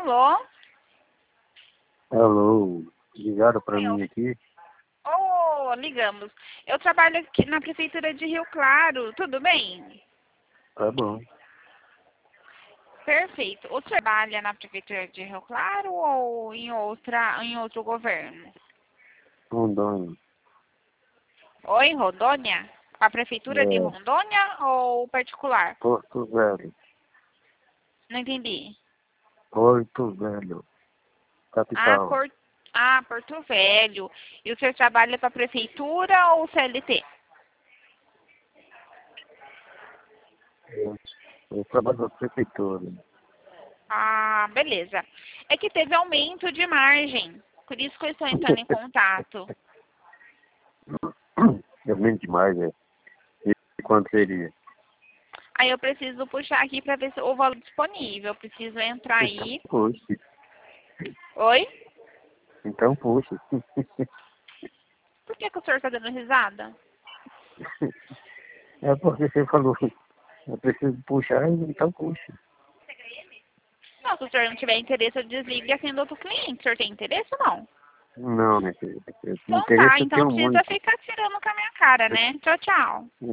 Alô? Alô, ligaram pra mim aqui? Ligamos. Eu trabalho aqui na Prefeitura de Rio Claro, tudo bem? Tá bom. Perfeito. O senhor trabalha na Prefeitura de Rio Claro ou em outro governo? Rondônia. Oi, Rondônia? A Prefeitura de É, Rondônia ou particular? Porto Velho. Não entendi. Porto Velho. Ah, Capital. Porto Velho. E o senhor trabalha para a Prefeitura ou CLT? Eu trabalho na prefeitura. Ah, beleza. É que teve aumento de margem. Por isso que eu estou entrando em contato. É menos demais, é. E quanto seria? Aí eu preciso puxar aqui para ver se o valor disponível. Eu preciso entrar aí. Puxa. Oi? Então, puxa. Por que o senhor está dando risada? É porque você falou, eu preciso puxar, então puxa. Não, se o senhor não tiver interesse, eu desligo e atendo outro cliente. O senhor tem interesse ou não? Não, minha querida. Então Interesse tá, eu então tenho precisa muito. ficar tirando com a minha cara, né? Tchau, tchau.